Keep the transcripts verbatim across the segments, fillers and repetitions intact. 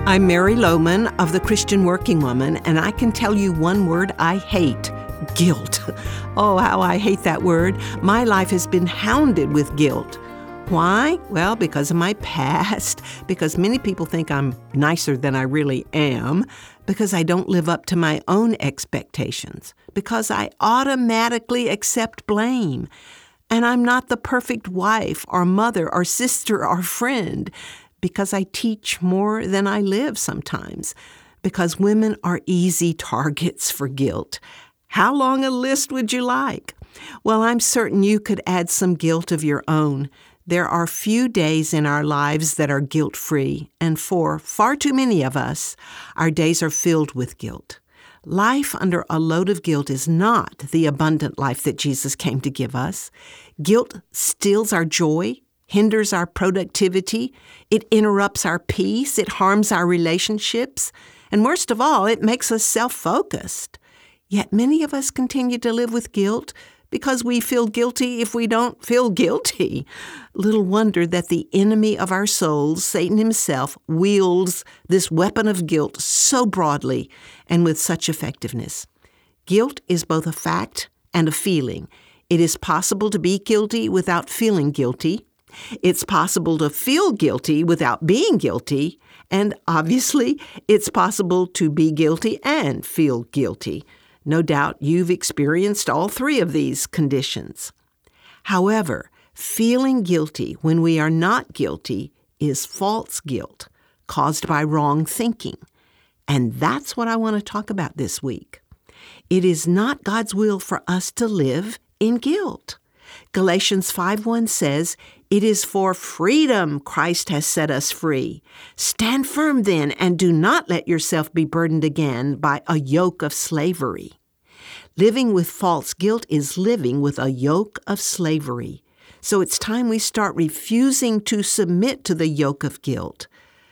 I'm Mary Lohman of The Christian Working Woman, and I can tell you one word I hate: guilt. Oh, how I hate that word. My life has been hounded with guilt. Why? Well, because of my past, because many people think I'm nicer than I really am, because I don't live up to my own expectations, because I automatically accept blame, and I'm not the perfect wife or mother or sister or friend, because I teach more than I live sometimes, because women are easy targets for guilt. How long a list would you like? Well, I'm certain you could add some guilt of your own. There are few days in our lives that are guilt-free, and for far too many of us, our days are filled with guilt. Life under a load of guilt is not the abundant life that Jesus came to give us. Guilt steals our joy, hinders our productivity, it interrupts our peace, it harms our relationships, and worst of all, it makes us self-focused. Yet many of us continue to live with guilt because we feel guilty if we don't feel guilty. Little wonder that the enemy of our souls, Satan himself, wields this weapon of guilt so broadly and with such effectiveness. Guilt is both a fact and a feeling. It is possible to be guilty without feeling guilty. It's possible to feel guilty without being guilty. And obviously, it's possible to be guilty and feel guilty. No doubt you've experienced all three of these conditions. However, feeling guilty when we are not guilty is false guilt caused by wrong thinking. And that's what I want to talk about this week. It is not God's will for us to live in guilt. Galatians five one says, "It is for freedom Christ has set us free. Stand firm then, and do not let yourself be burdened again by a yoke of slavery." Living with false guilt is living with a yoke of slavery. So it's time we start refusing to submit to the yoke of guilt.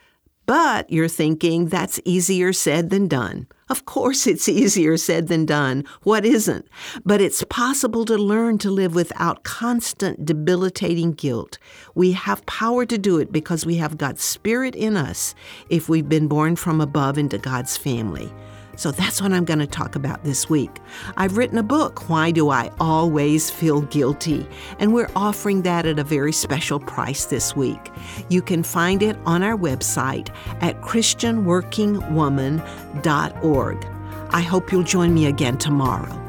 But you're thinking that's easier said than done. Of course it's easier said than done. What isn't? But it's possible to learn to live without constant debilitating guilt. We have power to do it because we have God's Spirit in us if we've been born from above into God's family. So that's what I'm going to talk about this week. I've written a book, Why Do I Always Feel Guilty? And we're offering that at a very special price this week. You can find it on our website at christian working woman dot org. I hope you'll join me again tomorrow.